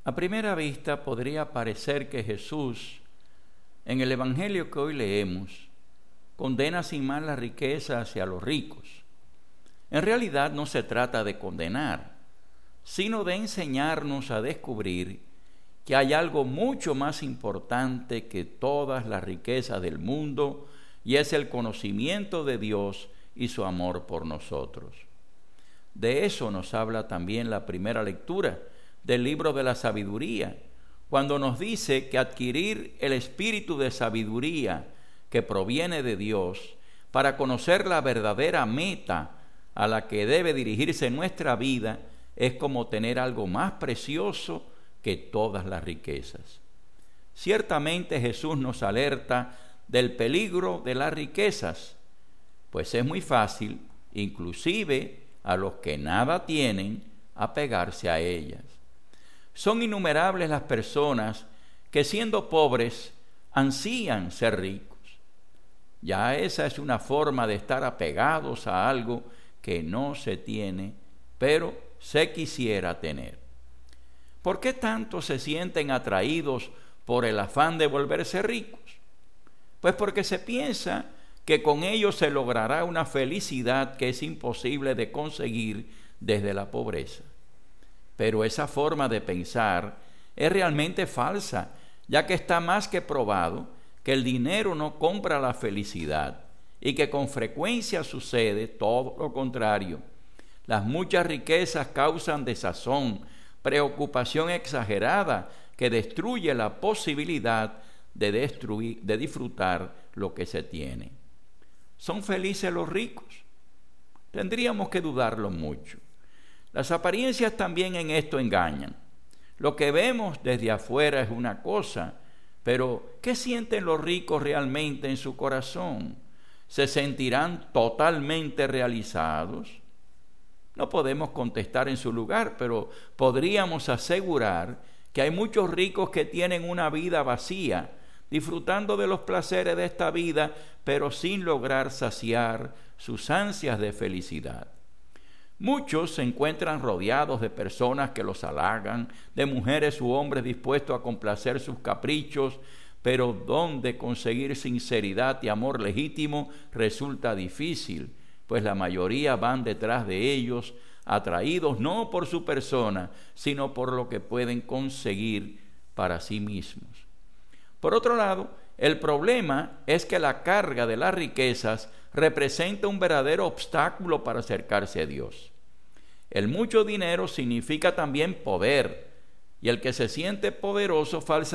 A primera vista podría parecer que Jesús, en el Evangelio que hoy leemos, condena sin más la riqueza hacia los ricos. En realidad no se trata de condenar, sino de enseñarnos a descubrir que hay algo mucho más importante que todas las riquezas del mundo, y es el conocimiento de Dios y su amor por nosotros. De eso nos habla también la primera lectura del libro de la sabiduría, cuando nos dice que adquirir el espíritu de sabiduría que proviene de Dios para conocer la verdadera meta a la que debe dirigirse nuestra vida es como tener algo más precioso que todas las riquezas. Ciertamente Jesús nos alerta del peligro de las riquezas, pues es muy fácil, inclusive a los que nada tienen, apegarse a ellas. Son innumerables las personas que, siendo pobres, ansían ser ricos. Ya esa es una forma de estar apegados a algo que no se tiene, pero se quisiera tener. ¿Por qué tanto se sienten atraídos por el afán de volverse ricos? Pues porque se piensa que con ello se logrará una felicidad que es imposible de conseguir desde la pobreza. Pero esa forma de pensar es realmente falsa, ya que está más que probado que el dinero no compra la felicidad y que con frecuencia sucede todo lo contrario. Las muchas riquezas causan desazón, preocupación exagerada que destruye la posibilidad de disfrutar lo que se tiene. ¿Son felices los ricos? Tendríamos que dudarlo mucho. Las apariencias también en esto engañan. Lo que vemos desde afuera es una cosa, pero ¿qué sienten los ricos realmente en su corazón? ¿Se sentirán totalmente realizados? No podemos contestar en su lugar, pero podríamos asegurar que hay muchos ricos que tienen una vida vacía, disfrutando de los placeres de esta vida, pero sin lograr saciar sus ansias de felicidad. Muchos se encuentran rodeados de personas que los halagan, de mujeres u hombres dispuestos a complacer sus caprichos, pero donde conseguir sinceridad y amor legítimo resulta difícil, pues la mayoría van detrás de ellos, atraídos no por su persona, sino por lo que pueden conseguir para sí mismos. Por otro lado, el problema es que la carga de las riquezas representa un verdadero obstáculo para acercarse a Dios. El mucho dinero significa también poder, y el que se siente poderoso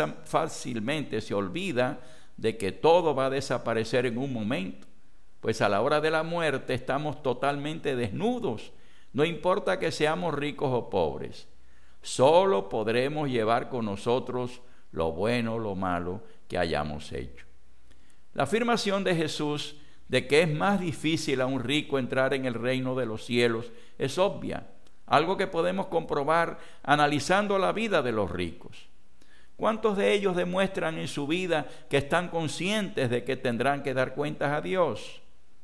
fácilmente se olvida de que todo va a desaparecer en un momento, pues a la hora de la muerte estamos totalmente desnudos, no importa que seamos ricos o pobres. Solo podremos llevar con nosotros lo bueno o lo malo que hayamos hecho. La afirmación de Jesús de que es más difícil a un rico entrar en el reino de los cielos es obvia, algo que podemos comprobar analizando la vida de los ricos. ¿Cuántos de ellos demuestran en su vida que están conscientes de que tendrán que dar cuentas a Dios?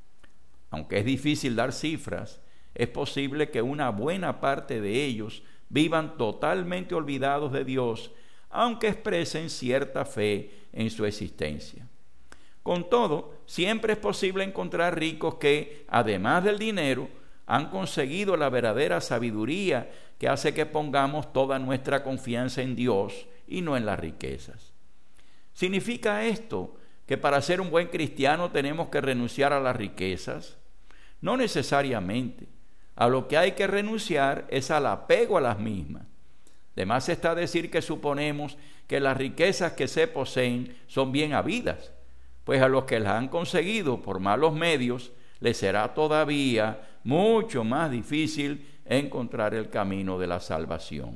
Aunque es difícil dar cifras, es posible que una buena parte de ellos vivan totalmente olvidados de Dios, aunque expresen cierta fe en su existencia. Con todo, siempre es posible encontrar ricos que, además del dinero, han conseguido la verdadera sabiduría que hace que pongamos toda nuestra confianza en Dios y no en las riquezas. ¿Significa esto que para ser un buen cristiano tenemos que renunciar a las riquezas? No necesariamente. A lo que hay que renunciar es al apego a las mismas. De más está decir que suponemos que las riquezas que se poseen son bien habidas, pues a los que las han conseguido por malos medios les será todavía mucho más difícil encontrar el camino de la salvación.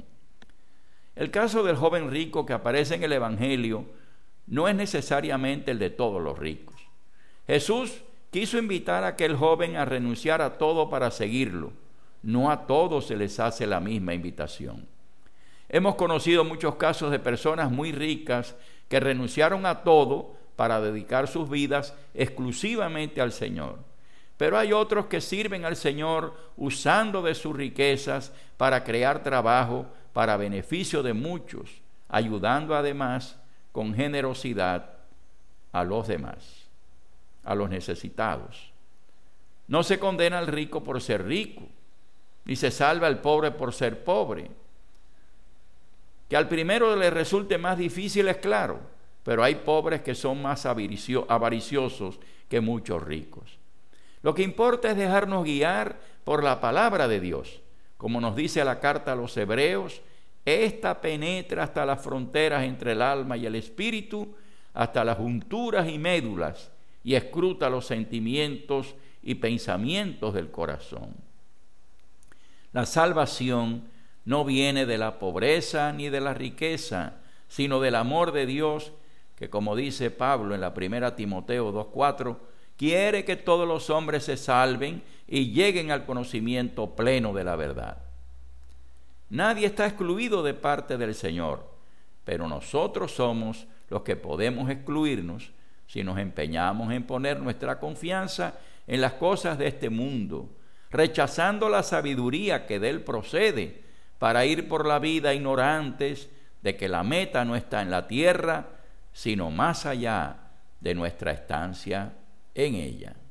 El caso del joven rico que aparece en el Evangelio no es necesariamente el de todos los ricos. Jesús quiso invitar a aquel joven a renunciar a todo para seguirlo. No a todos se les hace la misma invitación. Hemos conocido muchos casos de personas muy ricas que renunciaron a todo para dedicar sus vidas exclusivamente al Señor. Pero hay otros que sirven al Señor usando de sus riquezas para crear trabajo para beneficio de muchos, ayudando además con generosidad a los demás, a los necesitados. No se condena al rico por ser rico, ni se salva al pobre por ser pobre. Que al primero le resulte más difícil es claro, pero hay pobres que son más avariciosos que muchos ricos. Lo que importa es dejarnos guiar por la palabra de Dios. Como nos dice la carta a los Hebreos, esta penetra hasta las fronteras entre el alma y el espíritu, hasta las junturas y médulas, y escruta los sentimientos y pensamientos del corazón. La salvación no viene de la pobreza ni de la riqueza, sino del amor de Dios, que como dice Pablo en la 1 Timoteo 2:4, quiere que todos los hombres se salven y lleguen al conocimiento pleno de la verdad. Nadie está excluido de parte del Señor, pero nosotros somos los que podemos excluirnos si nos empeñamos en poner nuestra confianza en las cosas de este mundo, rechazando la sabiduría que de él procede, para ir por la vida ignorantes de que la meta no está en la tierra, sino más allá de nuestra estancia en ella.